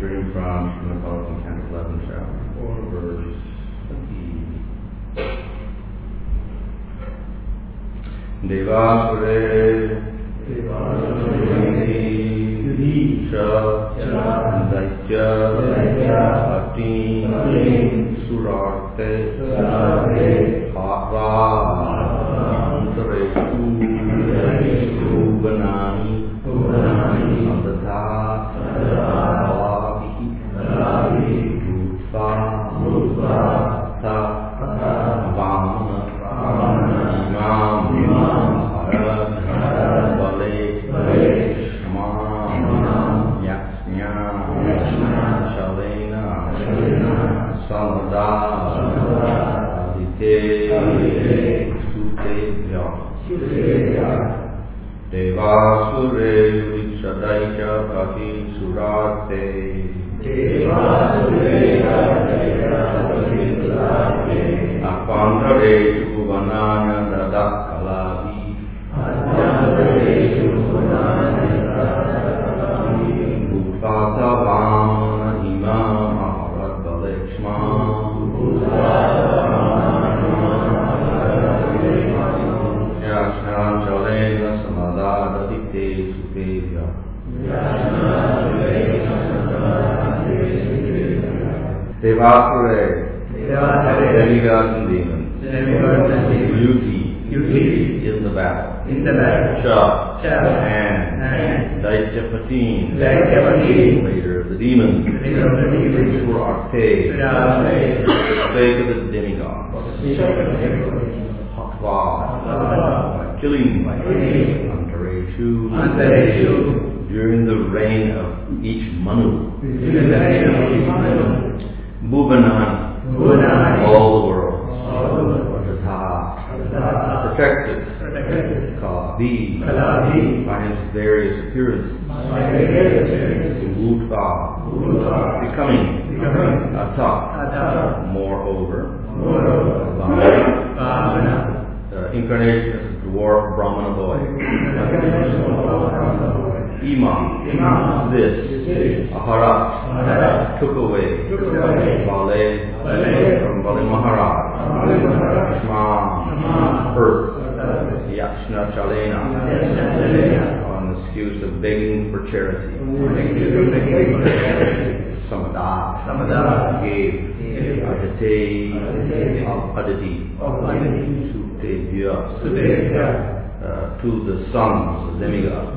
reading from Srimad Canto 11, chapter 4, verse 20. Devasure Daitya Ati Surarte Hara Antaretu Ubanani Antatha Alavi Rupa Tha Vamana Imam Bale Shama Yaksnya Shalena Samada Adite Sutebhya Devasure Vishadaika Pati Surate Apandare Chuvanana Dadak Kalavi Bhupata Vamana Imam Maharat Balekshma Yashna Chalena Samadada Dikte Supevya Devasure demigods and demons beauty in the battle Shah and Daityapatin leader of the demons Surarte sake of the demigods Hatva killing Antarechu during the reign of each Manu Bhubanan all the worlds protected Kalavi by his various appearances Bhutva becoming Atha moreover incarnation as a dwarf Brahmana boy Imam this Aharat took away Bale from Bali Maharaj Shma earth Yashna Chalena on the excuse of begging for charity Samada gave Adite Aditi Sutebhya to the sons of demigods.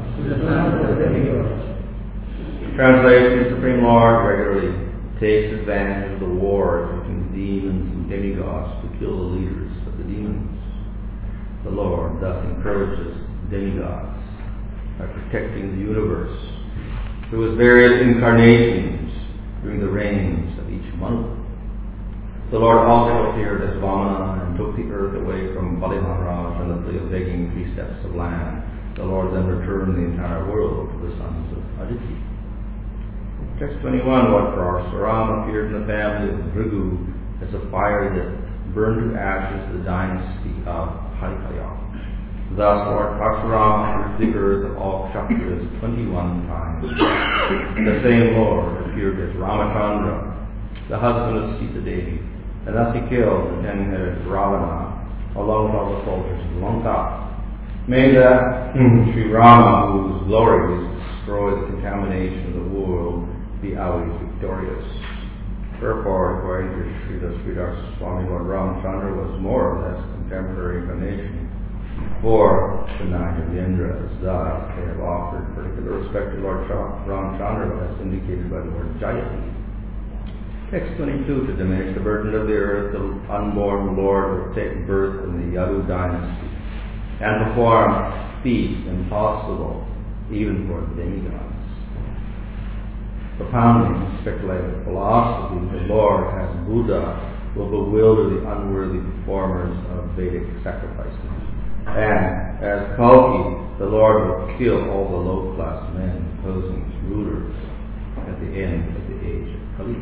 Translation: the Supreme Lord regularly takes advantage of the wars between the demons and demigods to kill the leaders of the demons. The Lord thus encourages demigods by protecting the universe through his various incarnations during the reigns of each month. The Lord also appeared as Vamana and took the earth away from Bali Maharaj on the plea of begging 3 steps of land. The Lord then returned the entire world to the sons of Aditi. Text 21, Lord Parasuram appeared in the family of Bhrigu as a fire that burned to ashes the dynasty of Harikaya. Thus Lord Parasuram appeared the earth of all Kshatriyas 21 times. The same Lord appeared as Ramachandra, the husband of Sita Devi, and thus he killed the 10-headed Ravana along with all the soldiers of Lanka. May that Sri Rama, whose glories destroy the contamination of the world, be always victorious. Therefore, according to Srila Sridhar Swami, Lord Ramachandra was more or less contemporary incarnation for the 9 of the Indras. Thus, they have offered particular respect to Lord Ramachandra, as indicated by the word Jayati. Text 22, to diminish the burden of the earth, the unborn Lord will take birth in the Yadu dynasty and perform feats impossible even for the demigods. Propounding speculative philosophy, the Lord, as Buddha, will bewilder the unworthy performers of Vedic sacrifices. And as Kalki, the Lord will kill all the low-class men posing as rulers at the end of the age of Kali.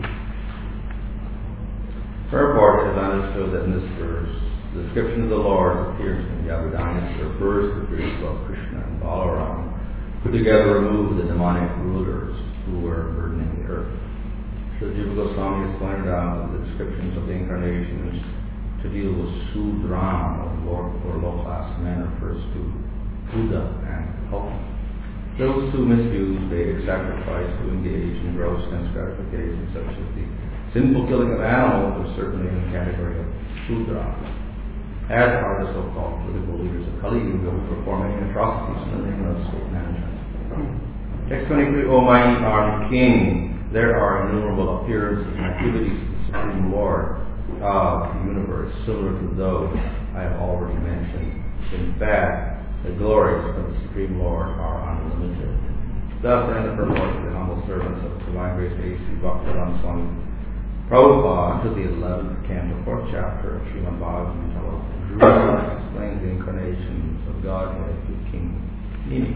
Purport is understood that in this verse, the description of the Lord appears in the Yadu dynasty refers to the periods of Krishna and Balaram, who together removed the demonic rulers who were burdening the earth. So Jiva Goswami has pointed out that the descriptions of the incarnations to deal with Sudram, or low-class men, refers to Buddha and Hopi. Those who misuse Vedic sacrifice to engage in gross sense gratification, such as the sinful killing of animals, is certainly in the category of Sudra, as are the so-called political leaders of Kali Yuga who perform any atrocities in the name of state management. Text 23, O mighty armed king, there are innumerable appearances and activities of the Supreme Lord of the universe, similar to those I have already mentioned. In fact, the glories of the Supreme Lord are unlimited. Thus end the purport of the humble servants of Divine Grace A.C. Bhaktivedanta Swami Prabhupada to the 11th canto, 4th chapter of Srimad Bhagavatam. Jerusalem explains the incarnations of Godhead to King Nimi.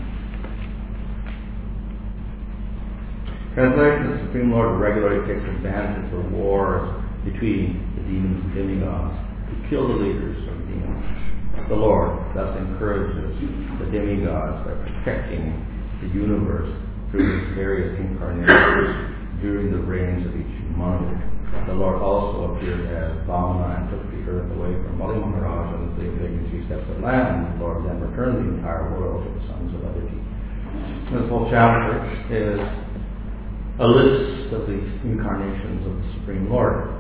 Translation: the Supreme Lord regularly takes advantage of the wars between the demons and demigods to kill the leaders of demons. The Lord thus encourages the demigods by protecting the universe through his various incarnations during the reigns of each monarch. The Lord also appeared as Vamana and took the earth away from Bali Maharaj and the 83 steps of land. The Lord then returned the entire world to the sons of Aditi. This whole chapter is a list of the incarnations of the Supreme Lord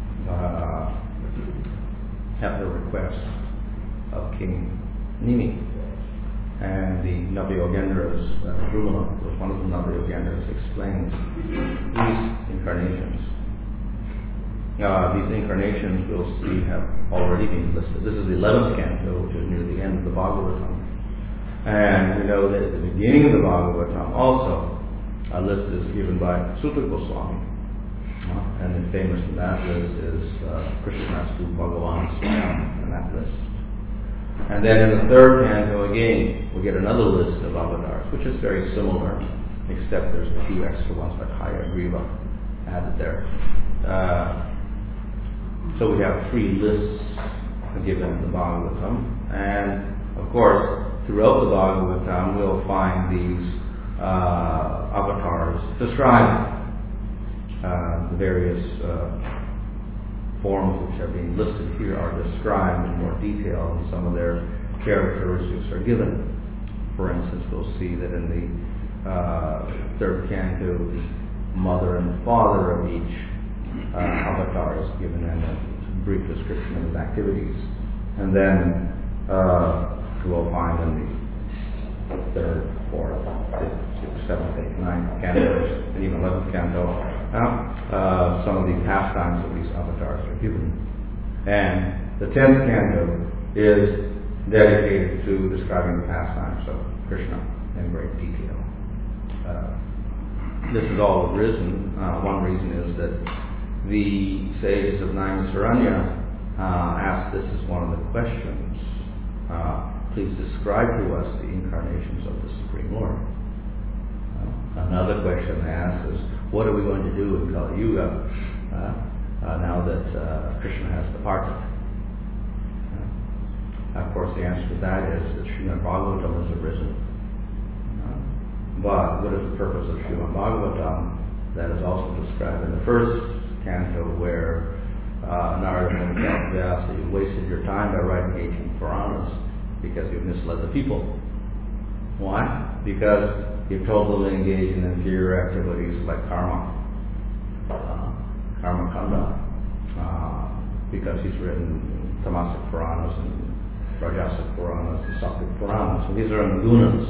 at the request of King Nimi. And the Navyogendras, Drumala was one of the Navyogendras, explains these incarnations. These incarnations, we'll see, have already been listed. This is the 11th canto, which is near the end of the Bhagavatam. And we know that at the beginning of the Bhagavatam also, a list is given by Suta Goswami. And the famous in that list is Krishnastu Bhagavan Swayam in that list. And then in the 3rd canto again, we get another list of avatars, which is very similar, except there's a few extra ones like Hayagriva added there. So we have 3 lists given in the Bhagavatam. And of course, throughout the Bhagavatam, we'll find these avatars describing the various forms which are being listed here are described in more detail, and some of their characteristics are given. For instance, we'll see that in the 3rd canto, the mother and father of each avatar is given in a brief description of his activities. And then we'll find in the 3rd, 4th, 5th, 6th, 7th, 8th, 9th cantos, and even 11th canto, some of the pastimes of these avatars are given. And the 10th canto is dedicated to describing the pastimes of Krishna in great detail. This has all arisen. One reason is that the sages of Naimisaranya asked this as one of the questions. Please describe to us the incarnations of the Supreme Lord. Another question they asked is, what are we going to do in Kali Yuga now that Krishna has departed? Of course, the answer to that is that Srimad Bhagavatam has arisen. But what is the purpose of Srimad Bhagavatam? That is also described in the 1st canto, where Narada and Vyasa, you wasted your time by writing 18 Puranas because you've misled the people. Why? Because you've told them to engage in inferior activities like karma kanda, because he's written Tamasic Puranas and Rajasic Puranas and Sattvic Puranas. So these are in the gunas.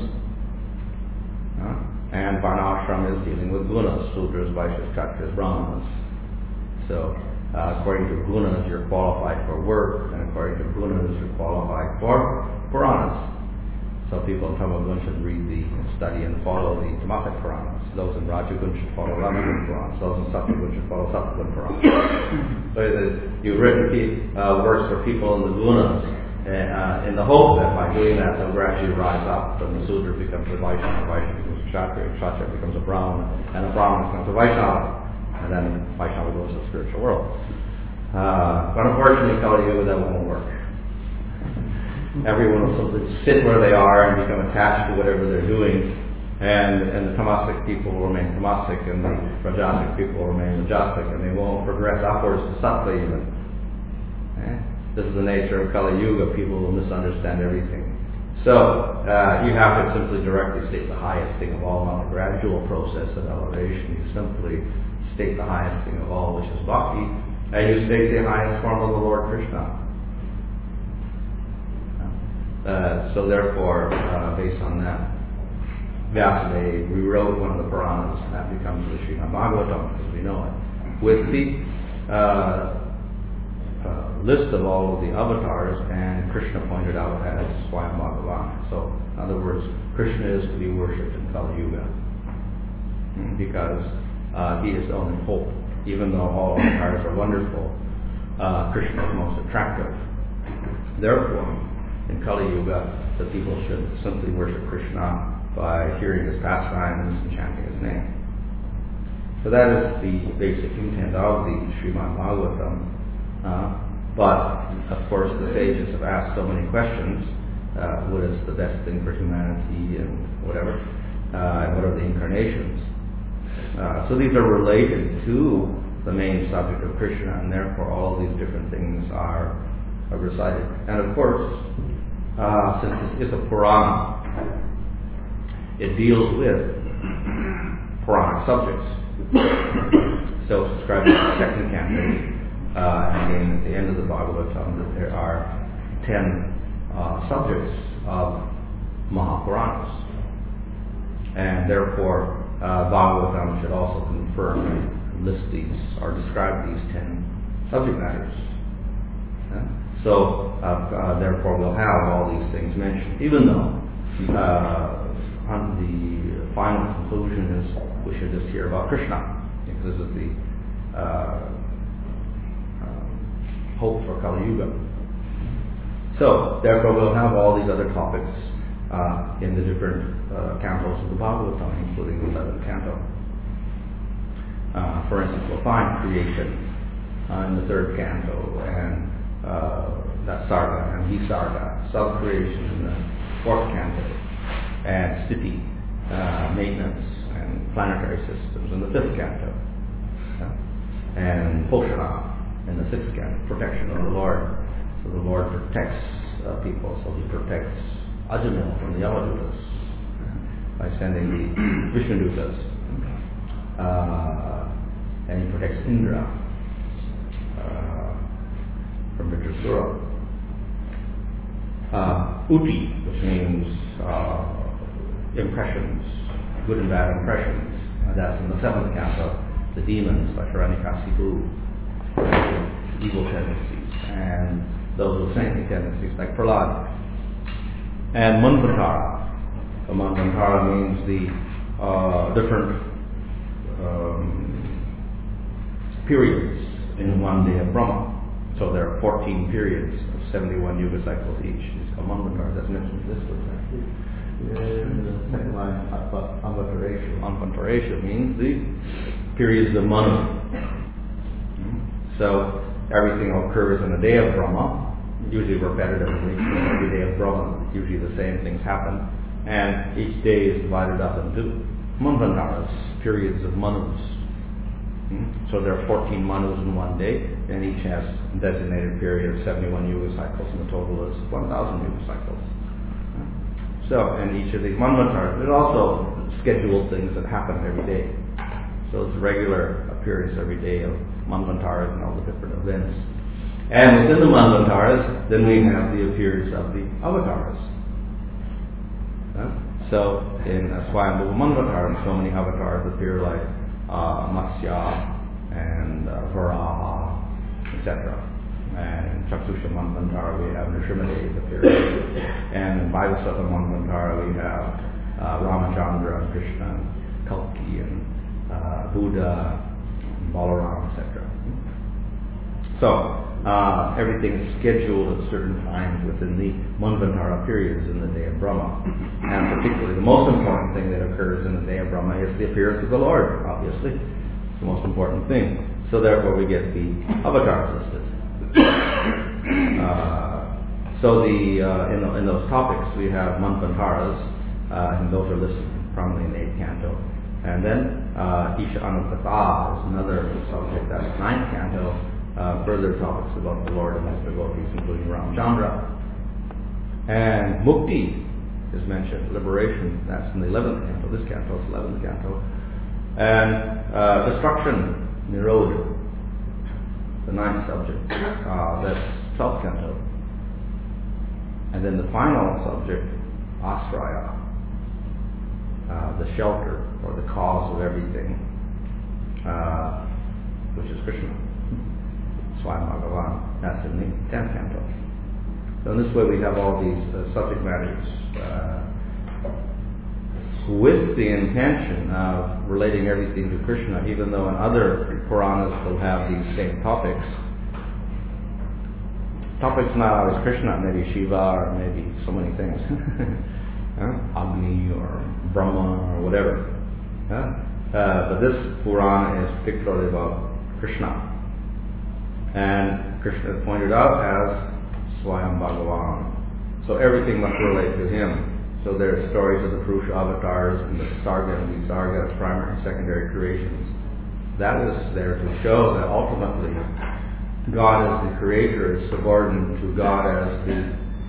And Varnashram is dealing with gunas, Sudras, Vaishyas, Kshatriyas, Brahmanas. So according to gunas, you're qualified for work, and according to gunas, you're qualified for Puranas. So people in Tamagun should read study and follow the Tamasic Puranas. Those in Rajagun should follow Rajagun Puranas. Those in Sattvagun should follow Sattvagun Puranas. So you've written works for people in the gunas, in the hope that by doing that they'll gradually rise up, and the Sudra becomes a Vaishnava, Vaishnava becomes a Kshatriya, Kshatriya becomes a Brahmana, and a Brahmana becomes a Vaishnava, and then Vaishnava goes to the spiritual world. But unfortunately, Kali Yuga, that won't work. Everyone will simply sit where they are and become attached to whatever they're doing, And the Tamasic people will remain Tamasic, and the Rajasic people will remain Rajasic, and they won't progress upwards to Sattva even. This is the nature of Kali Yuga. People will misunderstand everything. So you have to simply directly state the highest thing of all, not a gradual process of elevation. You simply state the highest thing of all, which is Bhakti, and you state the highest form of the Lord Krishna. So therefore, based on that, Vyasadeva rewrote one of the Puranas, and that becomes the Srimad Bhagavatam, as we know it, with the list of all of the avatars, and Krishna pointed out as Swayam Bhagavan. So, in other words, Krishna is to be worshipped in Kali Yuga, because he is the only hope. Even though all avatars are wonderful, Krishna is most attractive. Therefore, in Kali Yuga, the people should simply worship Krishna by hearing his pastimes and chanting his name. So that is the basic intent of the Srimad Bhagavatam. But, of course, the sages have asked so many questions. What is the best thing for humanity and whatever? And what are the incarnations? So these are related to the main subject of Krishna, and therefore all these different things are recited. And of course, since this is a Purana, it deals with Puranic subjects. So it's described in the second canto, and again at the end of the Bhagavatam, that there are 10 subjects of Mahapuranas. And therefore, Bhagavatam should also confirm and list these, or describe these 10 subject matters. So, therefore, we'll have all these things mentioned, even though the final conclusion is we should just hear about Krishna, because this is the hope for Kali Yuga. So, therefore, we'll have all these other topics in the different cantos of the Bhagavatam, including the 11th canto. For instance, we'll find creation in the 3rd canto, and that's Sarga and Visarga, sub-creation in the 4th canto, and Sthiti, maintenance and planetary systems in the 5th canto, and Poshana in the 6th canto, protection of the Lord. So the Lord protects people, so he protects Ajamil from the Yamadutas by sending the Vishnudutas, and he protects Indra from Vitrasura. Uti, which means impressions, good and bad impressions. That's in the 7th canto, the demons like Hiranyakasipu, evil tendencies, and those with saintly tendencies like Prahlad. And Manvantara. So Manvantara means the different periods in one day of Brahma. So there are 14 periods of 71 yuga cycles each. It's called Manvantara. That's mentioned in this book, actually. The second line, Anvantareshya means the periods of Manu. So everything occurs in a day of Brahma, usually repetitively. Every day of Brahma, usually the same things happen. And each day is divided up into Manvantaras, periods of Manus. So there are 14 Manus in one day, and each has a designated period of 71 yuga cycles, and the total is 1,000 yuga cycles. So, in each of these Manvantaras, there's also scheduled things that happen every day. So it's regular periods every day of Manvantaras and all the different events. And within the Manvantaras, then we have the appearance of the avatars. So in Swayambhuva Manvatara, so many avatars appear, like Matsya and Varaha, etc. And in Chakshusha Manvantara we have Nrsimhadev appearing. And in Vaivasata Manvantara we have Ramachandra and Krishna and Kalki and Buddha and Balaram, etc. So everything is scheduled at certain times within the Manvantara periods in the day of Brahma. And particularly the most important thing that occurs in the day of Brahma is the appearance of the Lord, obviously. It's the most important thing. So therefore we get the avatars listed. So in those topics we have Manvantaras, and those are listed prominently in the 8th canto. And then Isha Anupata is another subject, that's 9th canto, further topics about the Lord and his devotees, including Ramchandra. And Mukti is mentioned, liberation, that's in the 11th canto. This canto is 11th canto. And destruction, Nirodha, the 9th subject, that's 12th canto. And then the final subject, Asraya, the shelter or the cause of everything, which is Krishna, Swayam Bhagavan. That's in the 10th canto. So in this way we have all these subject matters with the intention of relating everything to Krishna, even though in other Puranas they'll have these same topics. Topics not always Krishna, maybe Shiva or maybe so many things. Agni or Brahma or whatever. But this Purana is particularly about Krishna. And Krishna is pointed out as Swayam Bhagavan. So everything must relate to him. So there are stories of the Purusha avatars and the Sarga and Visarga, primary and secondary creations. That is there to show that ultimately God as the creator is subordinate to God as the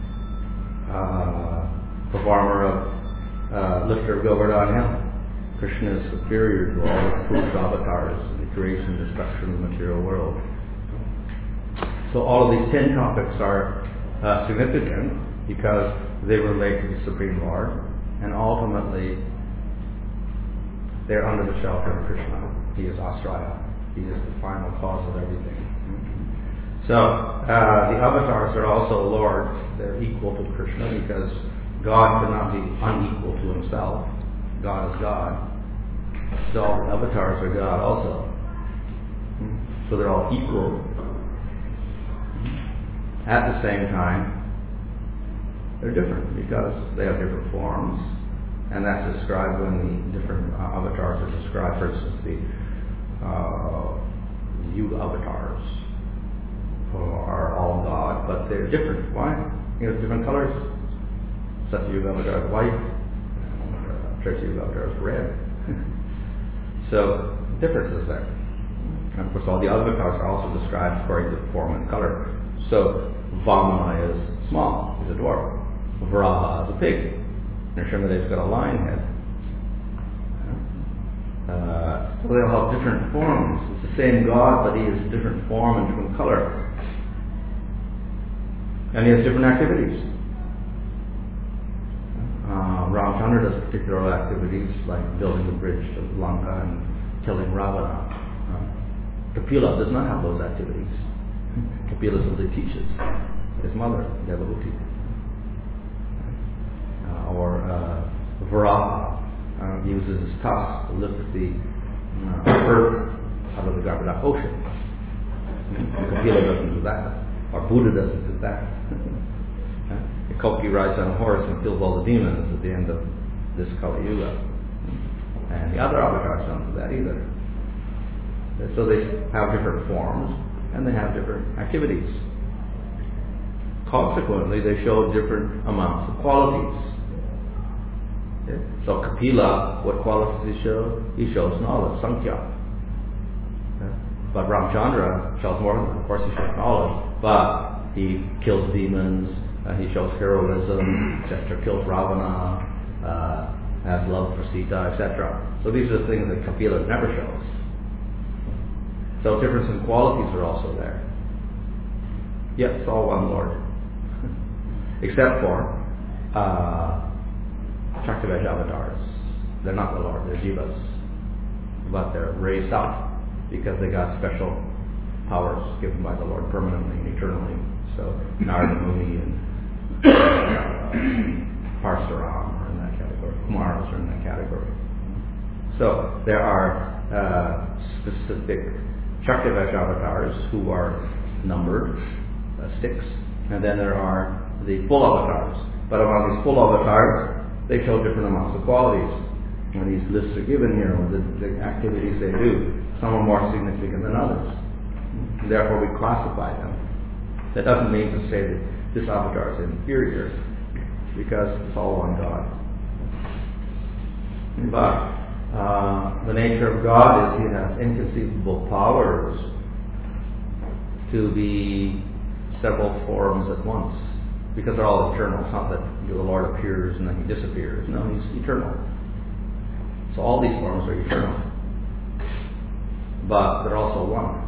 performer of lifter of Govardhana. Krishna is superior to all the Purusha avatars in the creation and destruction of the material world. So all of these 10 topics are significant because they relate to the Supreme Lord, and ultimately they're under the shelter of Krishna. He is Asraya. He is the final cause of everything. So the avatars are also lords. They're equal to Krishna because God cannot be unequal to himself. God is God. So all the avatars are God also. So they're all equal. At the same time, they're different because they have different forms, and that's described when the different avatars are described. For instance, the Yuga avatars are all God, but they're different. Why? You have different colors. Satyuga avatar is white, Treta Yuga avatar is red. So differences there. And of course, all the avatars are also described according to form and color. So Vamana is small, he's a dwarf. Varaha is a pig. Nrsimhadeva's got a lion head. So they all have different forms. It's the same God, but he has different form and different color. And he has different activities. Ramchandra does particular activities like building the bridge to Lanka and killing Ravana. Kapila does not have those activities. Kapila simply teaches his mother, Devahuti. Or Varaha uses his tusks to lift the earth out of the Garbhadaka ocean. Kapila doesn't do that, or Buddha doesn't do that. Kalki rides on a horse and kills all the demons at the end of this Kali Yuga. And the other avatars don't do that either. So they have different forms and they have different activities. Consequently, they show different amounts of qualities. Okay? So Kapila, what qualities he shows? He shows knowledge, Sankhya. Okay? But Ramchandra shows more than that. Of course, he shows knowledge, but he kills demons, he shows heroism, etc., kills Ravana, has love for Sita, etc. So these are the things that Kapila never shows. So difference in qualities are also there. Yet it's all one Lord. Except for Shaktivaj avatars. They're not the Lord, they're Jivas. But they're raised up because they got special powers given by the Lord permanently and eternally. So Narada Muni and Parsuram are in that category. Kumaras are in that category. So there are specific Shaktivaj avatars who are numbered, 6, and then there are the full avatars. But among these full avatars, they show different amounts of qualities. And these lists are given here with the activities they do. Some are more significant than others. And therefore we classify them. That doesn't mean to say that this avatar is inferior, because it's all one God. But the nature of God is He has inconceivable powers to be several forms at once, because they're all eternal. It's not that the Lord appears and then He disappears. No, He's eternal. So all these forms are eternal, but they're also one.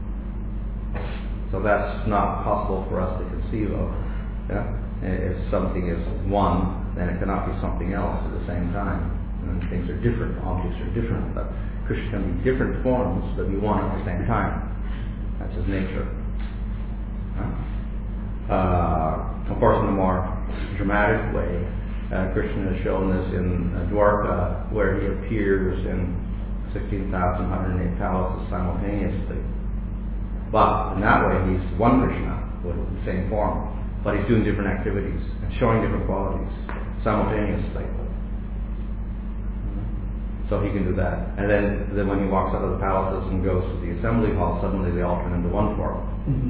So that's not possible for us to conceive of. Yeah? If something is one, then it cannot be something else at the same time. And things are different, objects are different, but Krishna can be different forms, but be one at the same time. That's His nature. Of course, in a more dramatic way, Krishna has shown this in Dwarka, where He appears in 16,108 palaces simultaneously. But in that way, He's one Krishna with the same form, but He's doing different activities and showing different qualities simultaneously. So He can do that. And then when He walks out of the palaces and goes to the assembly hall, suddenly they all turn into one form.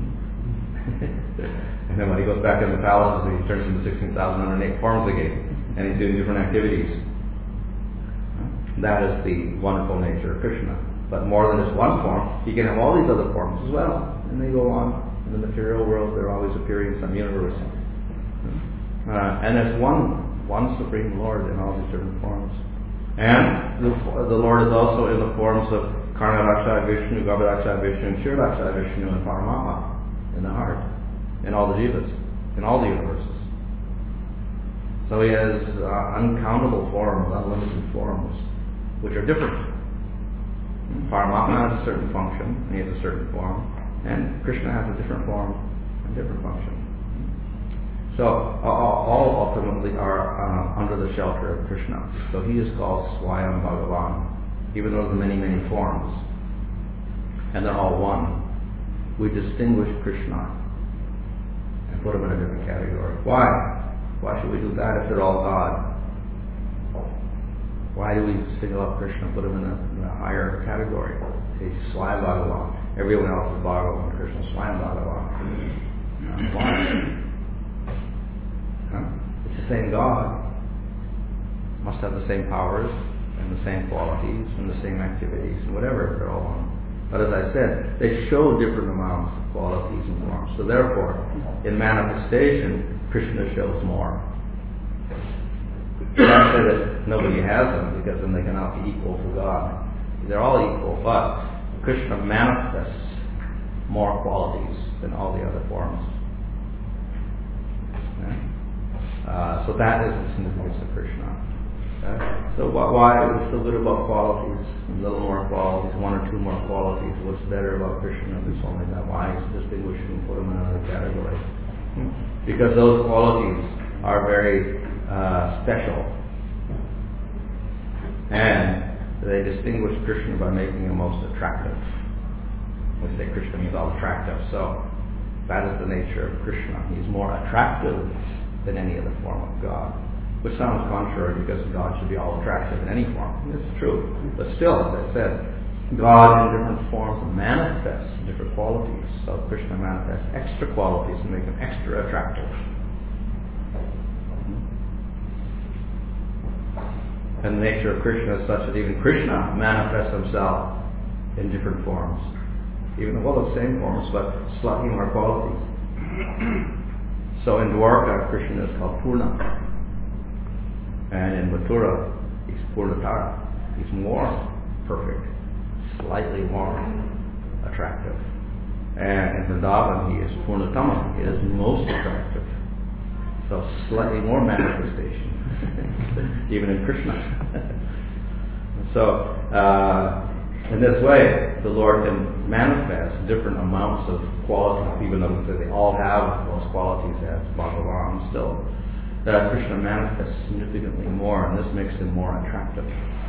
And then when He goes back in the palaces, He turns into 16,108 forms again, and He's doing different activities. That is the wonderful nature of Krishna. But more than just one form, He can have all these other forms as well. And they go on. In the material world, they're always appearing in some universe. And there's one Supreme Lord in all these different forms. And the Lord is also in the forms of Karnaraksha Vishnu, Garbhadaksha Vishnu, and Shiradaksha Vishnu, and Paramatma in the heart, in all the jivas, in all the universes. So He has uncountable forms, unlimited forms, which are different. Paramatma has a certain function, and He has a certain form, and Krishna has a different form and different function. So all ultimately are under the shelter of Krishna. So He is called Swayam Bhagavan, even though there are many, many forms, and they're all one. We distinguish Krishna and put Him in a different category. Why? Why should we do that if they're all God? Why do we single out Krishna and put Him in a higher category? He's Swayam Bhagavan. Everyone else is Bhagavan. Krishna is Swayam Bhagavan. Why? It's the same God. Must have the same powers and the same qualities and the same activities and whatever. They're all one. But as I said, they show different amounts of qualities and forms. So therefore, in manifestation, Krishna shows more. Not say that nobody has them, because then they cannot be equal to God. They're all equal, but Krishna manifests more qualities than all the other forms. So that is the significance of Krishna. So why is it so good about qualities? A little more qualities, one or two more qualities. What's better about Krishna? There's only that. Why is distinguished and put Him in another category? Because those qualities are very special, and they distinguish Krishna by making Him most attractive. We say Krishna means all attractive, so that is the nature of Krishna. He's more attractive than any other form of God. Which sounds contrary, because God should be all attractive in any form. It's true. But still, as I said, God in different forms manifests different qualities. So Krishna manifests extra qualities to make Him extra attractive. And the nature of Krishna is such that even Krishna manifests Himself in different forms. Even though the same forms, but slightly more qualities. So in Dwarka, Krishna is called Purna. And in Mathura, He's Purnatara. He's more perfect, slightly more attractive. And in Vrindavan, He is Purnatama. He is most attractive. So slightly more manifestation, even in Krishna. So, in this way, the Lord can manifest different amounts of qualities, even though they all have those qualities as Bhagavan. Still, Krishna manifests significantly more, and this makes Him more attractive.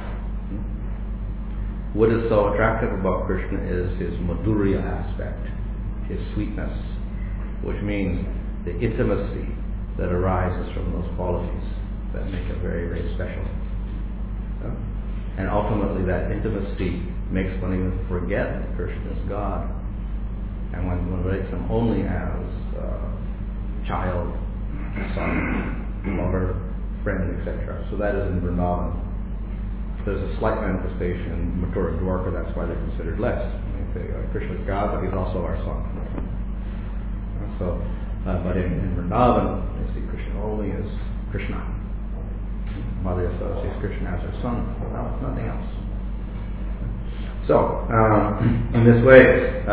What is so attractive about Krishna is His Madhurya aspect, His sweetness, which means the intimacy that arises from those qualities that make it very, very special. And ultimately that intimacy makes one even forget that Krishna is God. And when one relates Him only as child, son, lover, friend, etc. So that is in Vrindavan. there's a slight manifestation in Mathura Dwarka, that's why they're considered less. They say Krishna is God, but he's also our son. So, but in Vrindavan, they see Krishna only as Krishna. Mother Yasoda sees Krishna as her son, nothing else. So, in this way,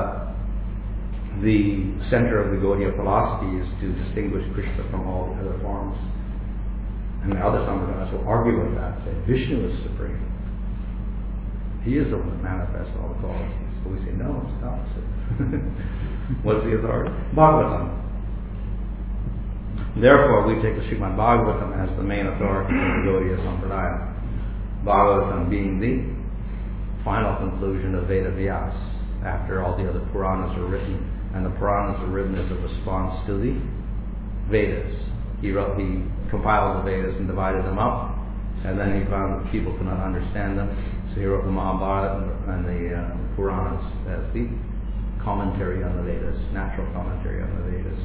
the center of the Gaudiya philosophy is to distinguish Krishna from all the other forms. And the other Sampradayas will argue with that, say Vishnu is supreme. He is the one that manifests all the qualities. But we say, no, it's the opposite. What's the authority? Bhagavatam. Therefore, we take the Srimad Bhagavatam as the main authority in the Gaudiya Sampradaya. Bhagavatam being the final conclusion of Veda Vyas, after all the other Puranas are written. And the Puranas are written as a response to the Vedas. He compiled the Vedas and divided them up, and then he found that people could not understand them, so he wrote the Mahabharata and the Puranas as the commentary on the Vedas, natural commentary on the Vedas.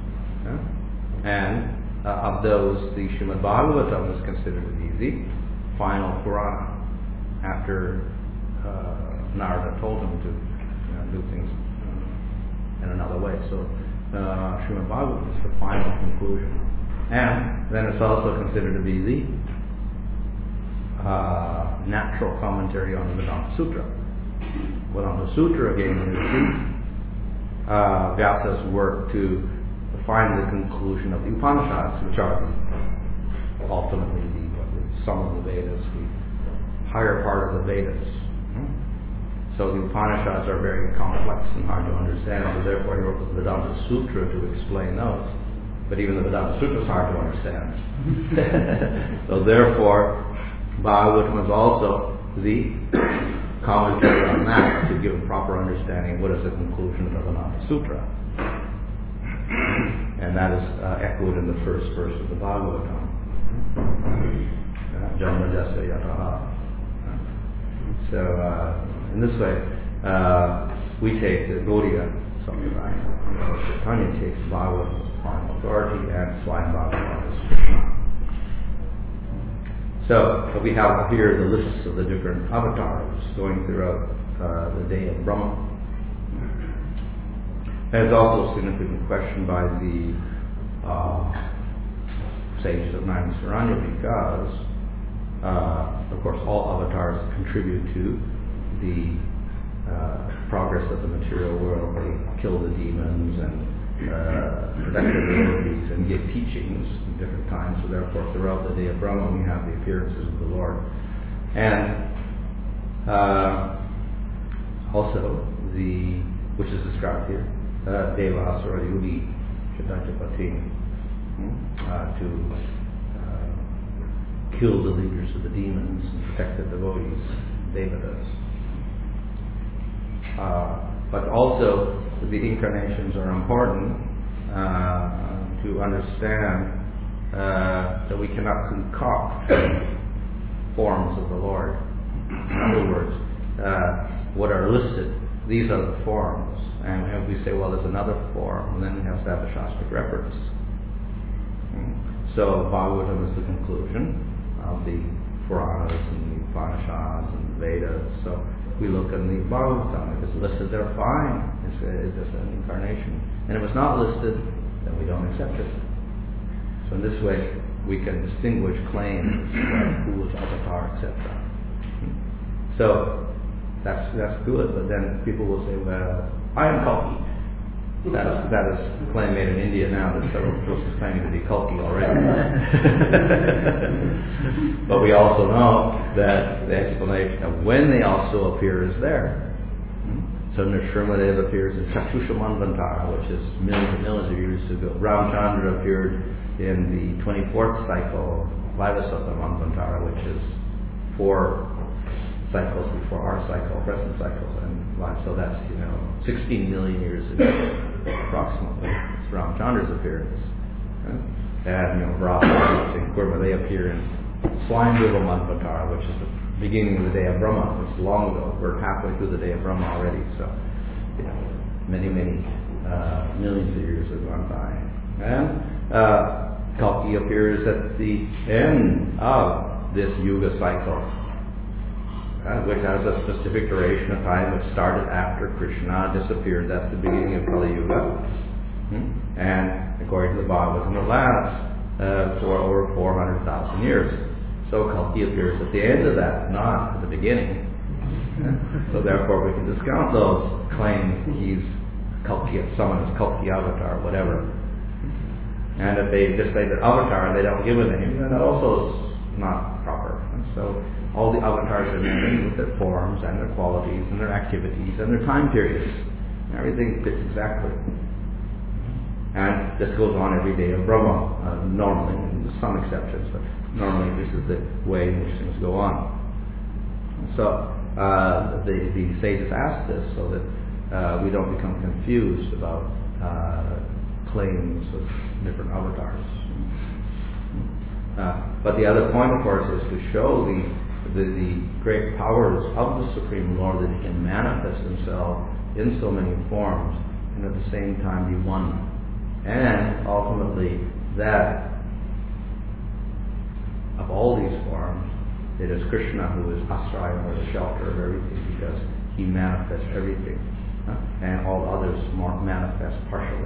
And of those, the Srimad Bhagavatam is considered to be the final Purana, after Narada told him to do things in another way. So Srimad Bhagavatam is the final conclusion. And then it's also considered to be the natural commentary on the Vedanta Sutra. Vedanta Sutra, again, is the Vyasa's work to find the conclusion of the Upanishads, which are ultimately the sum of the Vedas, the higher part of the Vedas. So the Upanishads are very complex and hard to understand, so therefore he wrote the Vedanta Sutra to explain those. But even the Vedanta Sutra is hard to understand. So therefore, Bhagavatam is also the commentary on that to give a proper understanding what is the conclusion of the Vedanta Sutra. And that is echoed in the first verse of the Bhagavatam. Janmadhyasya yataha. So in this way, we take the Gaudiya Sampradaya. Chaitanya takes Bhagavatam as final authority and Swayam Bhagavan as Krishna. So we have here the lists of the different avatars going throughout the day of Brahma. And it's also a significant question by the sages of Naimisaranya, because of course all avatars contribute to the progress of the material world. They kill the demons and protect the devotees and give teachings at different times. So therefore, throughout the day of Brahma, we have the appearances of the Lord. And also, which is described here, Deva Asura Yudi Chaitanya to kill the leaders of the demons and protect the devotees, Devatas. But also, the incarnations are important to understand that we cannot concoct forms of the Lord. In other words, what are listed, these are the forms. And if we say, well, there's another form, then we have to have a Shastric reference. So Bhagavatam is the conclusion of the Puranas and the Upanishads and the Vedas. So we look in the Bhagavatam. If it's listed there, fine. It's just an incarnation. And if it's not listed, then we don't accept it. So in this way, we can distinguish claims like who was Avatar, etc. So that's good. But then people will say, well, I am Kalki. That is a claim made in India now that several books is claiming to be Kalki already. But we also know that the explanation of when they also appear is there. So Nrsimhadev appears in Chatusha Manvantara, which is millions and millions of years ago. Ramchandra appeared in the 24th cycle of Vaivasata Manvantara, which is 4 cycles before our cycle, present cycles, and so that's 16 million years ago, approximately. It's Ramchandra's appearance, and Brahma and Kurma, they appear in Swayambhuva Manvantara, which is the beginning of the day of Brahma. It's long ago. We're halfway through the day of Brahma already, so many millions of years have gone by, and Kalki appears at the end of this Yuga cycle. which has a specific duration of time which started after Krishna disappeared. That's the beginning of Kali Yuga. And according to the Bhagavatam, it lasts for over 400,000 years. So Kalki appears at the end of that, not at the beginning. So therefore we can discount those claims that he's Kalki, someone is Kalki avatar, whatever. And if they just say they're avatar and they don't give a name, then that also is not proper. And so all the avatars are named with their forms and their qualities and their activities and their time periods. Everything fits exactly. And this goes on every day of Brahma, normally, with some exceptions, but normally this is the way in which things go on. So the sages ask this so that we don't become confused about claims of different avatars. But the other point, of course, is to show the great powers of the Supreme Lord, that he can manifest himself in so many forms and at the same time be one. And ultimately, that of all these forms, it is Krishna who is Asraya, or the shelter of everything, because he manifests everything, and all others manifest partially.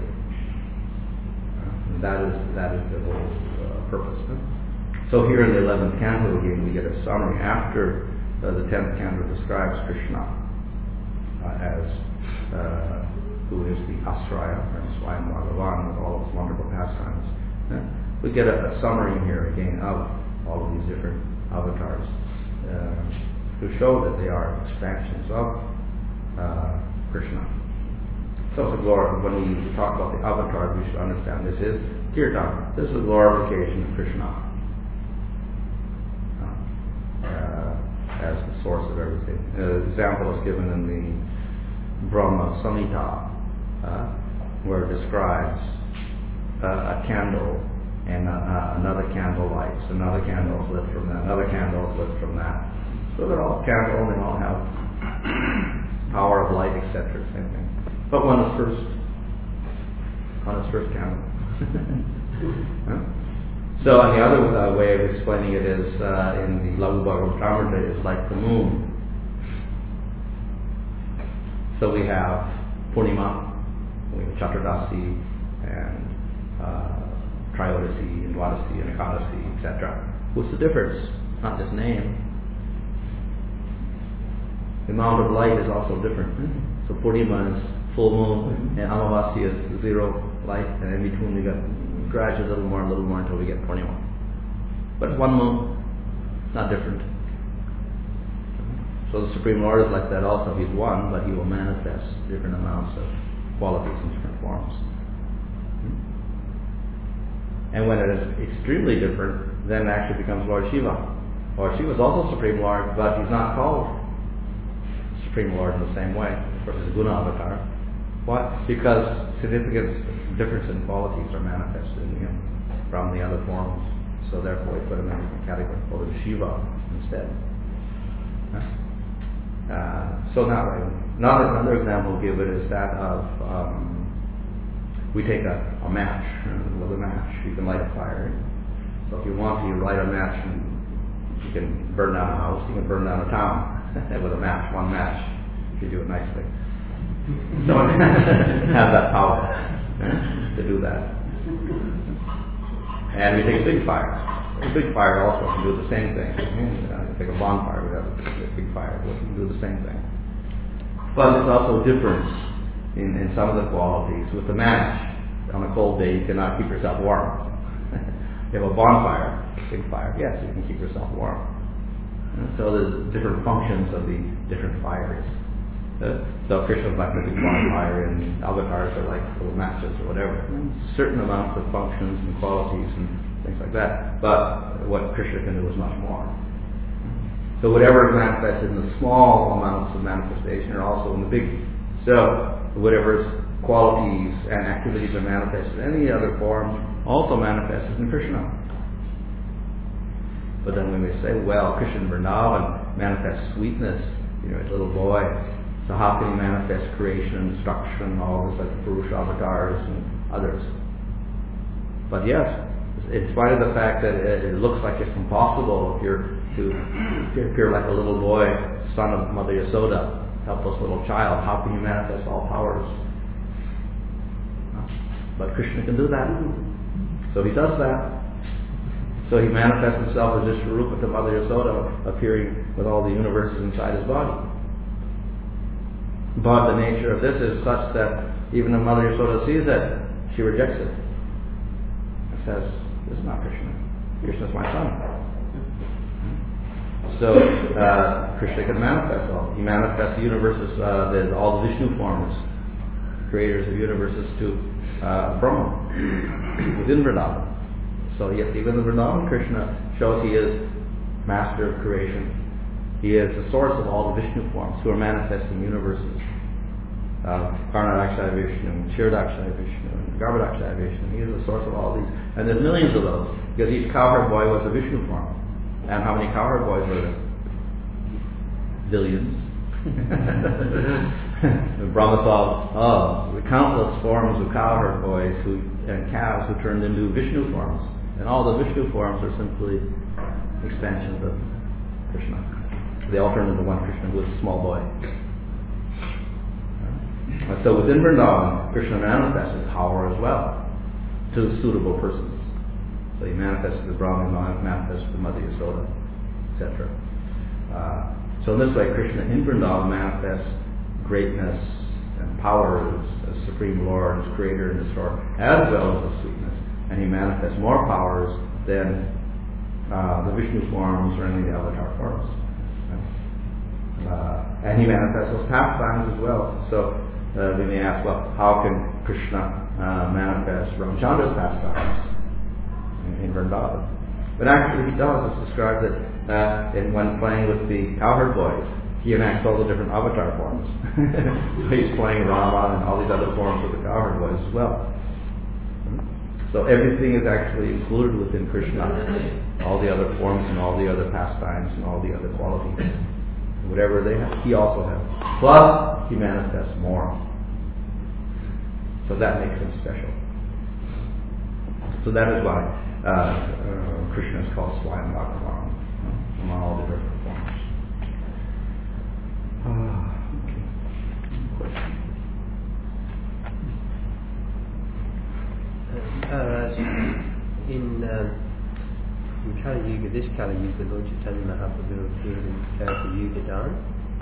That is the whole purpose. So here in the 11th canto again, we get a summary after the 10th canto describes Krishna as who is the Asraya, or Swayam Bhagavan, with all of his wonderful pastimes. We get a summary here again of all of these different avatars to show that they are expansions of Krishna. So it's a when we talk about the avatar, we should understand this is Kirtan. This is a glorification of Krishna as the source of everything. An example is given in the Brahma Samhita, where it describes a candle and another candle lights, another candle is lit from that, another candle is lit from that. So they're all candle and they all have power of light, etc. Same thing. But one is first on its first candle. So, and the other way of explaining it is in the Lagu Bhagavatamrita is like the moon. So we have Purnima, we have Chaturdasi, and Trayodasi, and Dwadasi, and Ekadasi, etc. What's the difference? It's not just name. The amount of light is also different. So Purnima is full moon, and Amavasya is zero light, and in between we got gradually a little more until we get Purnima. But one moon, not different. So the Supreme Lord is like that also. He's one, but he will manifest different amounts of qualities in different forms. And when it is extremely different, then it actually becomes Lord Shiva. Lord Shiva is also Supreme Lord, but he's not called Supreme Lord in the same way. Of course, he's a Guna avatar. Why? Because significant difference in qualities are manifested in him from the other forms. So therefore, we put him in a different category, called Shiva instead. So now, another example we'll give it is that of we take a match. With a match, you can light a fire. So if you want to, you light a match, and you can burn down a house. You can burn down a town with a match, one match, if you do it nicely. So it has that power to do that. And we take a big fire. A big fire also can do the same thing. Take a bonfire, we have a big fire, we can do the same thing. But there's also a difference in some of the qualities. With the match, on a cold day, you cannot keep yourself warm. You have a bonfire, big fire, yes, you can keep yourself warm. So there's different functions of the different fires. So Krishna's like a big bonfire, and avatars are like little matches or whatever. Certain amounts of functions and qualities and things like that. But what Krishna can do is much more. So whatever is manifested in the small amounts of manifestation are also in the big. So whatever's qualities and activities are manifested in any other form also manifested in Krishna. But then when we say, well, Krishna Vrindavan manifests sweetness, as a little boy, so how can he manifest creation and destruction, all this like the Purusha avatars and others? But yes, in spite of the fact that it looks like it's impossible, if you're to appear like a little boy, son of Mother Yasoda, helpless little child. How can you manifest all powers? But Krishna can do that. So he does that. So he manifests himself as Vishvarupa to Mother Yasoda, appearing with all the universes inside his body. But the nature of this is such that even if Mother Yasoda sees it, she rejects it. And says, this is not Krishna. Krishna is my son. So Krishna can manifest all. He manifests the universes, all the Vishnu forms, creators of universes, to Brahma within Vrindavan. So yes, even the Vrindavan Krishna shows he is master of creation. He is the source of all the Vishnu forms who are manifesting universes. Karnadakshaya Vishnu, Kshirodakshaya Vishnu, and Garbhodakshaya Vishnu. He is the source of all these. And there's millions of those, because each cowherd boy was a Vishnu form. And how many cowherd boys were there? Billions. Brahma saw the countless forms of cowherd boys and calves who turned into Vishnu forms. And all the Vishnu forms are simply expansions of Krishna. They all turned into one Krishna who was a small boy. So within Vrindavan, Krishna manifested power as well to suitable persons. So he manifested the Brahman, manifested the Mother Yasoda, etc. So in this way, Krishna in Vrindavan manifests greatness and powers as Supreme Lord, as Creator and Destroyer, as well as the sweetness. And he manifests more powers than the Vishnu forms or any of the avatar forms. And he manifests those pastimes as well. So we may ask, well, how can Krishna manifest Ramachandra's pastimes in Vrindavan? But actually he does. It's described that when playing with the cowherd boys, he enacts all the different avatar forms. So he's playing Rama and all these other forms of the cowherd boys as well. So everything is actually included within Krishna. All the other forms and all the other pastimes and all the other qualities. Whatever they have, he also has. Plus, he manifests more. So that makes him special. So that is why Krishna is called Swayam Bhagavan among all the different forms. Okay. Question. In Kali Yuga, this Kali Yuga, Lord Chaitanya Mahaprabhu appeared in the character Yuga dance.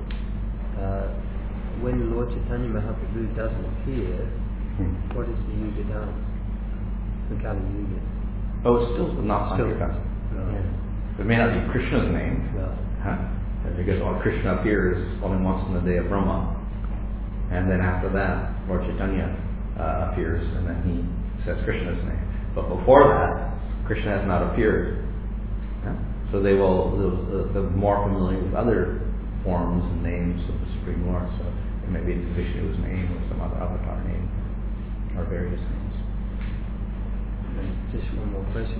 When Lord Chaitanya Mahaprabhu doesn't appear, what is the Yuga dance? The Kali Yuga. Oh, it's still not Sankirtan. No. Yeah. It may not be Krishna's name. No. Huh? Because Krishna appears only once in the day of Brahma. And then after that, Lord Chaitanya appears, and then he says Krishna's name. But before that, Krishna has not appeared. Yeah? So they're more familiar with other forms and names of the Supreme Lord. So maybe it's Vishnu's name or some other avatar name, or various names. Just one more question.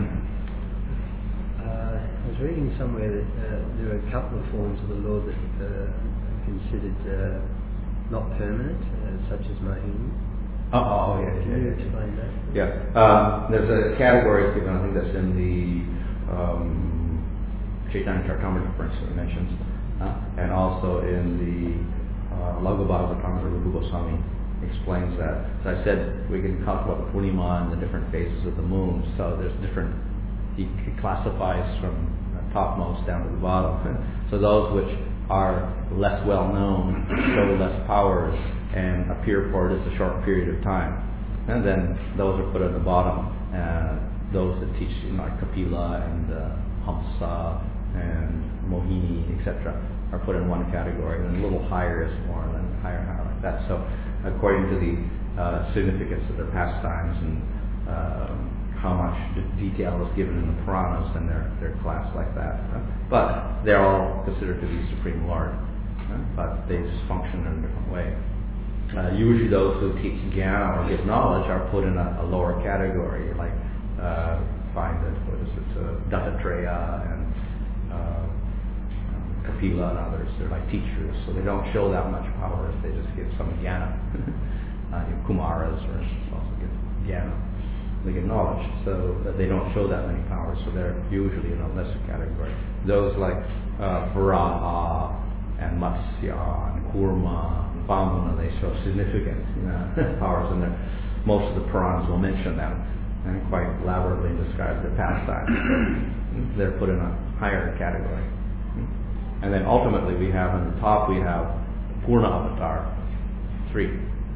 I was reading somewhere that there are a couple of forms of the Lord that are considered not permanent, such as Mohini. Oh, yes. Can you explain that? Yeah. There's a category given, I think that's in the Chaitanya Charitamrita, for instance, mentions, and also in the Laghu Bhagavatamrita, Rupa Goswami explains that. So I said we can talk about the Purnima and the different phases of the moon. So there's different, he classifies from topmost down to the bottom. So those which are less well known, show less powers, and appear for just a short period of time. And then those are put at the bottom. Those that teach like Kapila and Hamsa and Mohini, etc., are put in one category, and a little higher is more, and then higher like that. So according to the significance of their pastimes and how much detail is given in the Puranas, then they're classed like that. But they're all considered to be Supreme Lord, but they just function in a different way. Usually those who teach jnana or give knowledge are put in a lower category, like find that Dattatreya and Kapila and others. They're like teachers, so they don't show that much power. They just give some jnana. Kumaras, for instance, also give jnana. acknowledged, so that they don't show that many powers, so they're usually in a lesser category. Those like Varaha and Matsya and Kurma and Vamana, they show significant powers in there. Most of the Purans will mention them and quite elaborately describe their pastimes. They're put in a higher category. And then ultimately we have on the top, we have Purna Avatar, 3.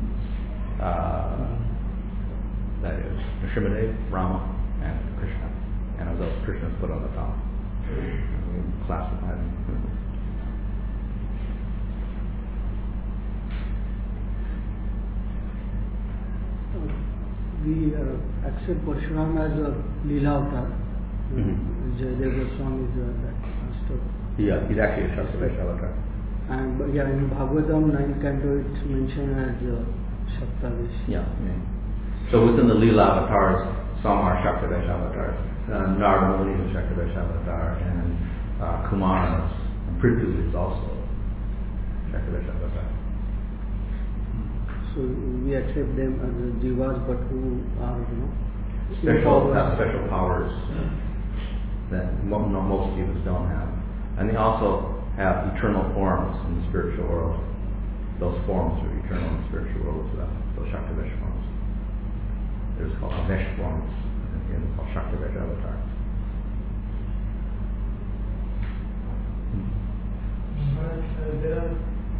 That is Nrsimhadev, Rama, and Krishna. And of those, Krishna's put on the top. Classify them. We accept Parshuram as a Leela avatar. Jayadeva Goswami is that master. Yeah, he's actually a Shaktavesh avatar. And in Bhagavatam 9th canto it's mentioned as Shaktavesh. Yeah. So within the Leela avatars, some are Shaktavesh avatars. Narada Muni is a Shaktavesh avatar, and Kumara and Prithu is also Shaktavesh avatar. So we accept them as Jivas, but who are, special powers that most Jivas don't have. And they also have eternal forms in the spiritual world. Those forms are eternal in the spiritual world as well, those Shaktavesh forms. There's called Avesh forms, and called Shaktavesh avatar. There are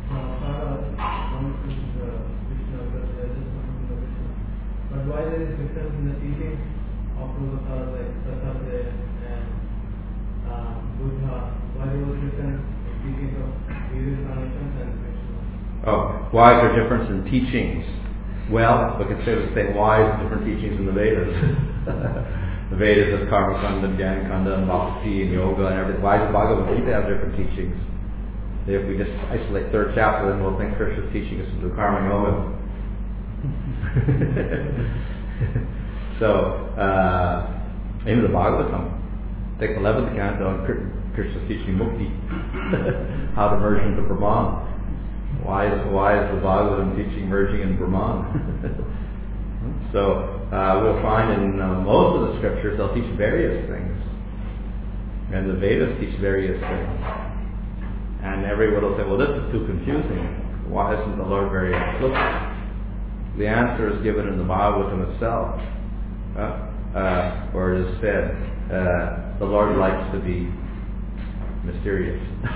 but why there is difference in the teachings of those avatars like Dattatreya and Buddha? Why there was different teachings of various incarnations and Krishna? Oh, why is there difference in teachings? Well, we can say the same. Why is there different teachings in the Vedas? The Vedas have Karma Kanda, Jnana Kanda, and Bhakti and Yoga and everything. Why does Bhagavad Gita have different teachings? If we just isolate third chapter, then we'll think Krishna's teaching us to do Karma Yoga. So, even the Bhagavatam, take the 11th canto on Krishna's teaching Mukti, how to merge into Brahman. Why is the Bhagavatam teaching merging in Brahman? So, we'll find in most of the scriptures they'll teach various things, and the Vedas teach various things. And everyone will say, well, this is too confusing. Why isn't the Lord very explicit? The answer is given in the Bhagavatam itself, where it is said, the Lord likes to be mysterious.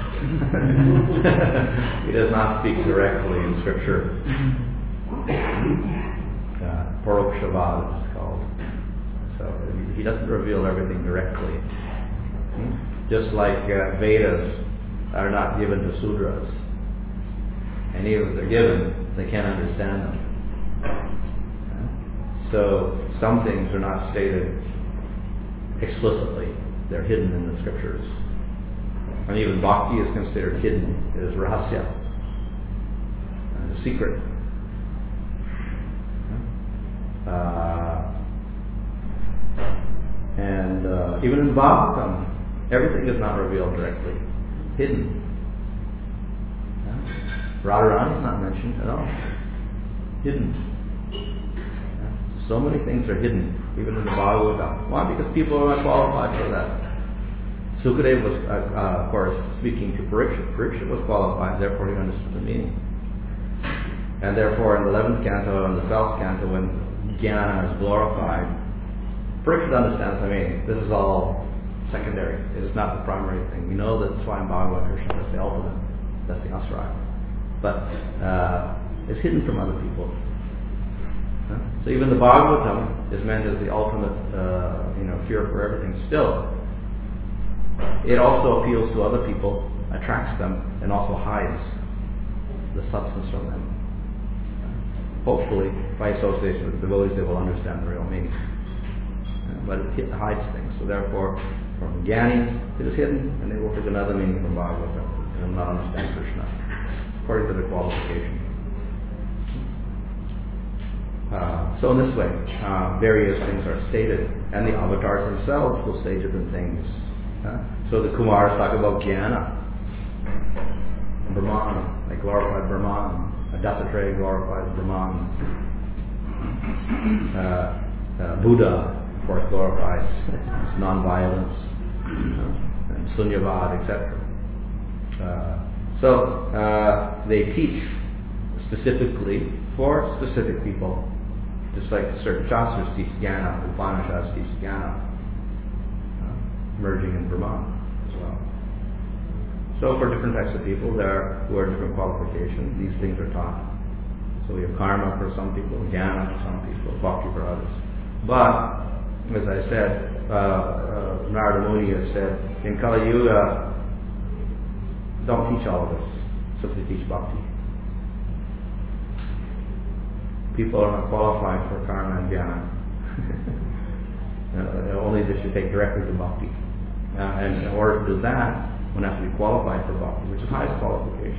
He does not speak directly in Scripture. Parokshavad it's called. So he doesn't reveal everything directly. Just like Vedas are not given to Sudras. And even if they're given, they can't understand them. So some things are not stated explicitly. They're hidden in the scriptures. And even Bhakti is considered hidden. It is rahasya. It's a secret. Even in Bhagavatam, everything is not revealed directly. Hidden. Radharani is not mentioned at all. Hidden. So many things are hidden, even in the Bhagavatam. Why? Because people are not qualified for that. Sukadeva was, of course, speaking to Parikshit. Parikshit was qualified, therefore he understood the meaning. And therefore, in the 11th canto and the 12th canto, when Jnana is glorified, Parikshit understands the meaning. This is all secondary. It is not the primary thing. We know that Swayam Bhagavan Krishna is the ultimate. That's the asrai. But it's hidden from other people. So even the Bhagavatam is meant as the ultimate, cure for everything. Still, it also appeals to other people, attracts them, and also hides the substance from them. Hopefully, by association with the devotees, they will understand the real meaning. But it hides things. So therefore, from Jnanis, it is hidden, and they will take another meaning from Bhagavatam, and will not understand Krishna, according to their qualification. So in this way, various things are stated, and the avatars themselves will say different things. So the Kumars talk about Jnana, Brahman, they glorified Brahman, Dattatreya glorifies Brahman. Buddha, of course, glorifies non-violence, and Sunyavad, etc. So they teach specifically for specific people, just like certain Shastras teach Jnana, Upanishads teach Jnana, merging in Brahman as well. So for different types of people, who are different qualifications, these things are taught. So we have karma for some people, Jnana for some people, bhakti for others. But, as I said, Narada Muni has said, in Kali Yuga, don't teach all of this, simply teach bhakti. People are not qualified for karma and jnana. Only they should take directly to bhakti. And in order to do that, one has to be qualified for bhakti, which is the highest qualification.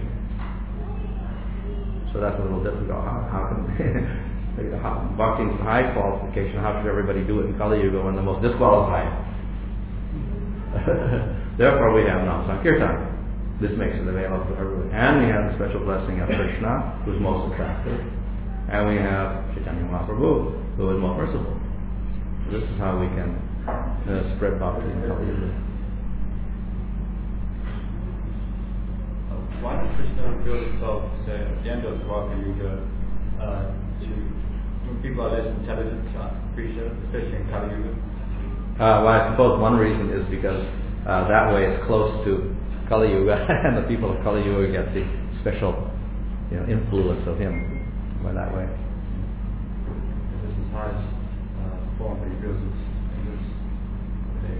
So that's a little difficult. How can bhakti is the highest qualification? How should everybody do it in Kali Yuga when the most disqualified? Therefore, we have Nam Sankirtan. This makes it available to everyone. And we have the special blessing of Krishna, who is most attractive. And we have Chaitanya Mahaprabhu, who is most merciful. So this is how we can spread bhakti in Kali Yuga. Why did Krishna reveal himself, say, at the end of Dwapara Yuga, when people are less intelligent to appreciate, especially in Kali Yuga? Well, I suppose one reason is because that way it's close to Kali Yuga, and the people of Kali Yuga get the special, influence of him by that way. This is highest form that he feels in this day.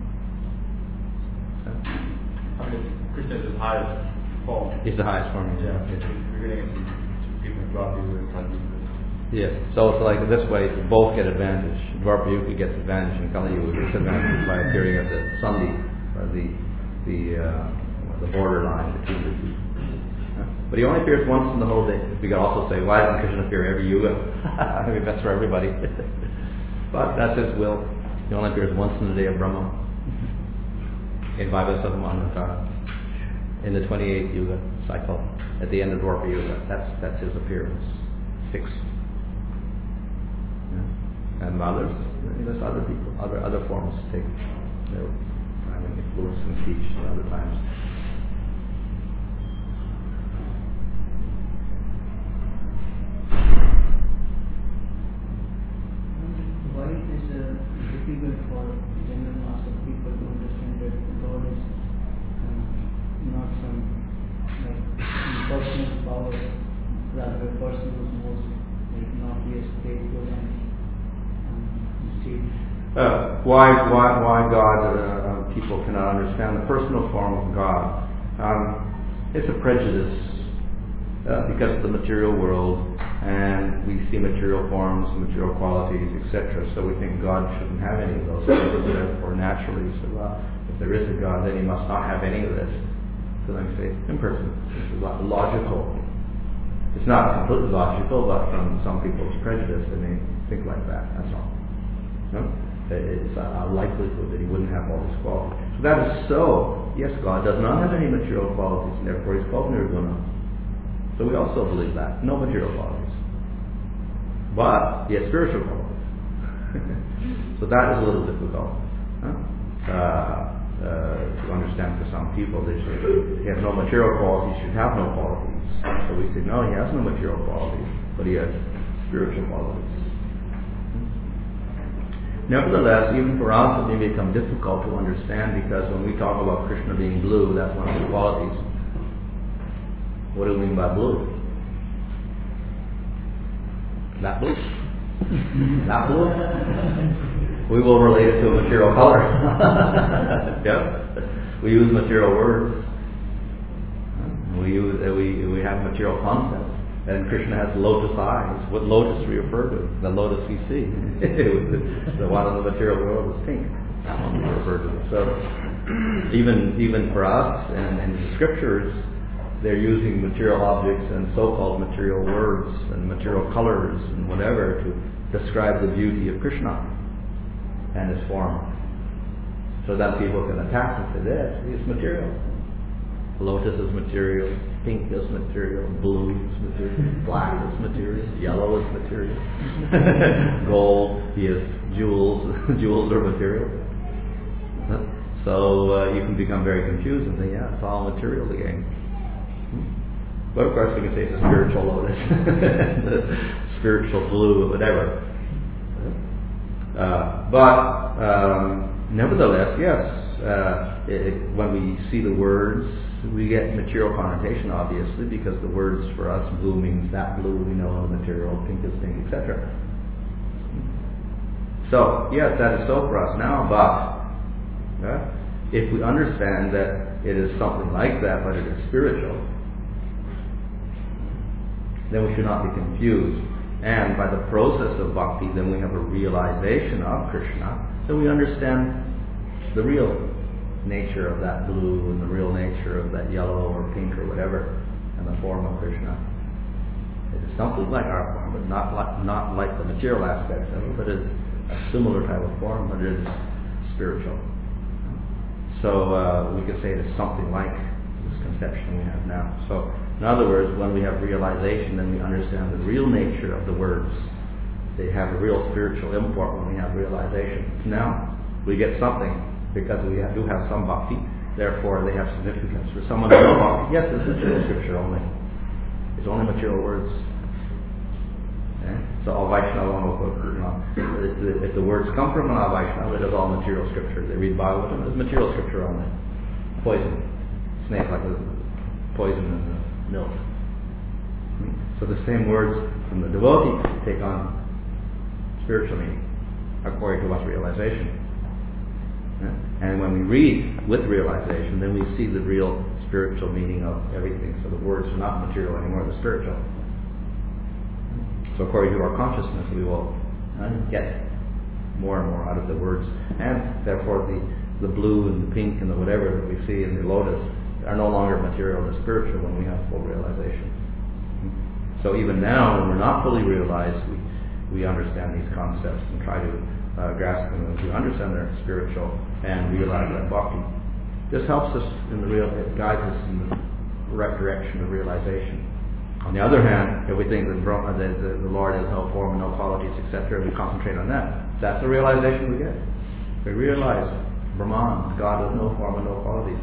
Krishna is his highest form. He's the highest form. Yeah. He's revealing it to people in Dwapara Yuga and Kali Yuga. Yes. So it's like this way, both get advantage. Dwapara Yuga gets advantage, and Kali Yuga gets advantage by appearing at the Sandhi, or the borderline between the two. But he only appears once in the whole day. We could also say, why doesn't Krishna appear every yuga? I mean, that's for everybody. But that's his will. He only appears once in the day of Brahma. In Vaivasathamanvata. In the 28th yuga cycle. At the end of Dwapara Yuga. That's his appearance. Fixed. Yeah. And others, there's other people, other forms take their influence and teach at other times. Why it is difficult for general mass of people to understand that God is not some personal power, rather a person who is most naughtiest, faithful and deceived. Why God, people cannot understand the personal form of God. It's a prejudice because of the material world, and we see material forms, material qualities, etc. So we think God shouldn't have any of those things, therefore naturally, so if there is a God, then he must not have any of this. So then we say, impersonal. It's logical. It's not completely logical, but from some people's prejudice, they may think like that, that's all. No? It's a likelihood that he wouldn't have all these qualities. So that is so. Yes, God does not have any material qualities, and therefore he's called Nirguna. So we also believe that. No material qualities. But he has spiritual qualities. So that is a little difficult to understand for some people. They say he has no material qualities, he should have no qualities. So we say, no, he has no material qualities, but he has spiritual qualities. Nevertheless, even for us, it may become difficult to understand, because when we talk about Krishna being blue, that's one of his qualities. What do we mean by blue? That blue? That blue? We will relate it to a material color. Yeah? We use material words. We have material concepts. And Krishna has lotus eyes. What lotus we refer to? The lotus we see. The one in the material world is pink. That one we refer to. So even for us and in the scriptures, they're using material objects and so-called material words and material colors and whatever to describe the beauty of Krishna and his form. So that people can attack and say, this is material. Lotus is material, Pink is material, blue is material, black is material, yellow is material, gold is jewels, jewels are material. So you can become very confused and think, yeah, it's all material again. But of course we can say it's a spiritual lotus, the spiritual blue, whatever. But nevertheless, yes, when we see the words, we get material connotation, obviously, because the words for us, blue means that blue, we know the material, pink is pink, etc. So, yes, that is so for us now, but if we understand that it is something like that, but it is spiritual, then we should not be confused. And by the process of bhakti, then we have a realization of Krishna, then we understand the real nature of that blue and the real nature of that yellow or pink or whatever, and the form of Krishna. It is something like our form, but not like the material aspects of it, but it's a similar type of form, but it is spiritual. So we could say it is something like this conception we have now. So in other words, when we have realization, then we understand the real nature of the words. They have a real spiritual import when we have realization. Now we get something because we do have some bhakti, therefore they have significance. For someone who knows bhakti, yes, it's material scripture only. It's only material words. Okay? So all Vaishnava, if the words come from an Vaishnava, it is all material scripture. They read Bhagavatam, it's material scripture only. Poison. Snake like a poison in the milk. So the same words from the devotee take on spiritual meaning according to one's realization. And when we read with realization, then we see the real spiritual meaning of everything. So the words are not material anymore, they're spiritual. So according to our consciousness, we will get more and more out of the words. And therefore the blue and the pink and the whatever that we see in the lotus are no longer material, they're spiritual when we have full realization. So even now, when we're not fully realized, we understand these concepts and try to grasp them, and to understand they're spiritual and realize that bhakti. This helps us it guides us in the right direction of realization. On the other hand, if we think that the Lord has no form and no qualities, etc., we concentrate on that. That's the realization we get. We realize Brahman, God has no form and no qualities.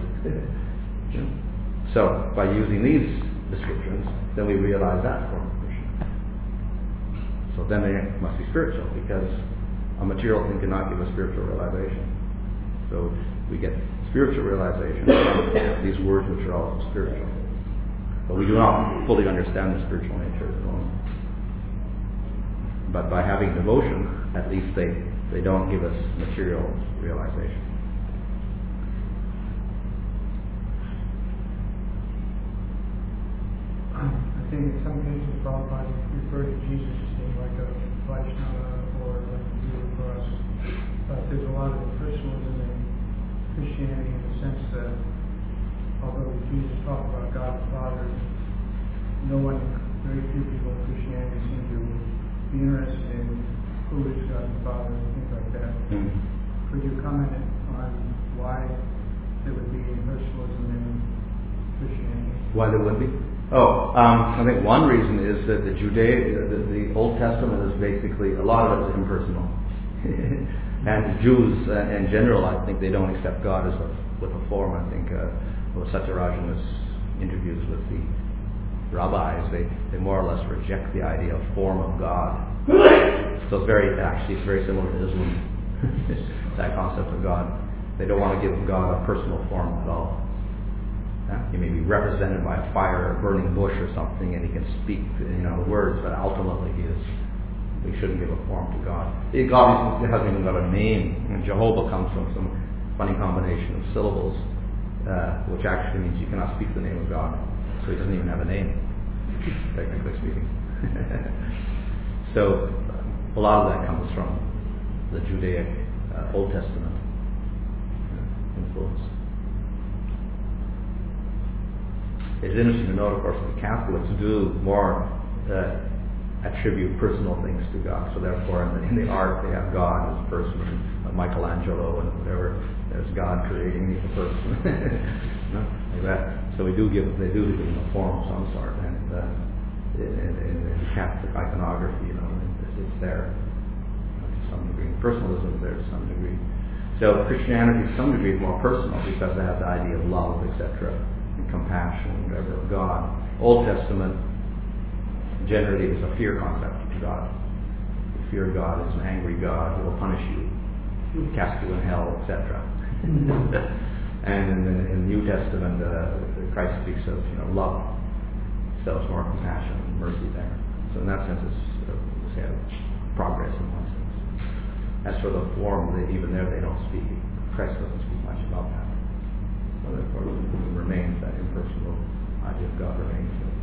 So by using these descriptions, then we realize that form of Krishna. So then it must be spiritual, because a material thing cannot give a spiritual realization. So we get spiritual realization from these words which are also spiritual. But we do not fully understand the spiritual nature at the moment. But by having devotion, at least they don't give us material realization. I think in some cases Prabhupada referred to Jesus as being like a Vaishnava or like a Guru for us. But there's a lot of impersonalism in Christianity in the sense that although Jesus talked about God the Father, very few people in Christianity seem to be interested in who is God the Father and things like that. Could you comment on why there would be impersonalism in Christianity? Why there would be? I think one reason is that the Old Testament is basically, a lot of it is impersonal. And Jews in general, I think they don't accept God with a form. I think Satyarajan's interviews with the rabbis, they more or less reject the idea of form of God. So it's very similar to Islam, that concept of God. They don't want to give God a personal form at all. He may be represented by a fire or a burning bush or something, and he can speak the words, but ultimately we shouldn't give a form to God. God obviously hasn't even got a name. Jehovah comes from some funny combination of syllables, which actually means you cannot speak the name of God. So he doesn't even have a name, technically speaking. So a lot of that comes from the Judaic Old Testament influence. It's interesting to note, of course, that Catholics do more attribute personal things to God. So therefore, in the art, they have God as a person, like Michelangelo and whatever. There's God creating the person, like that. So they do give them a form of some sort, and in Catholic iconography, it's there to some degree. Personalism is there to some degree. So Christianity, to some degree, is more personal because they have the idea of love, etc., and compassion, and whatever of God. Old Testament generally is a fear concept of God. The fear of God is an angry God who will punish you, cast you in hell, etc. And in the New Testament, Christ speaks of love. So it's more compassion and mercy there. So in that sense, it's progress in one sense. As for the form, even there they don't speak. Christ doesn't speak much about that. So therefore, it remains that impersonal idea of God remains.